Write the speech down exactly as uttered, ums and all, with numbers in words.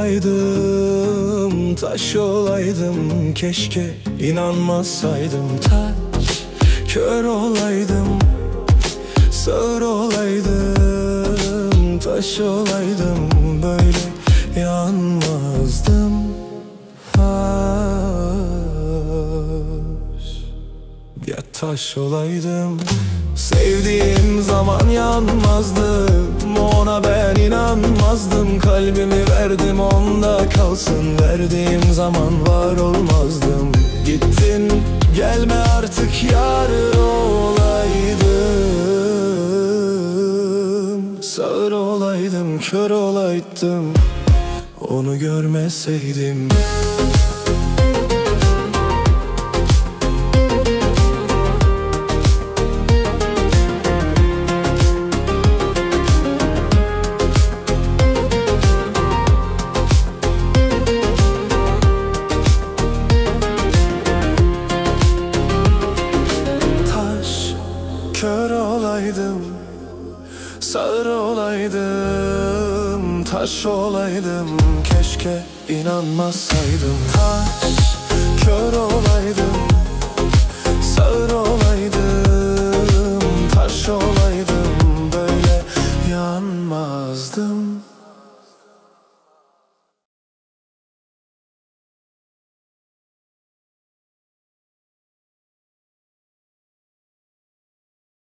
olaydım, taş olaydım, keşke inanmasaydım. Taş, kör olaydım, sağır olaydım, taş olaydım, böyle yanmazdım. Taş, ya taş olaydım. Sevdiğim zaman yanmazdım, ona ben inanmazdım. Kalbimi verdim, onda kalsın, verdiğim zaman var olmazdım. Gittin, gelme artık, yarın olaydım. Sağır olaydım, kör olaydım, onu görmeseydim. Kör olaydım, sağır olaydım, taş olaydım, keşke inanmasaydım. Taş, kör olaydım,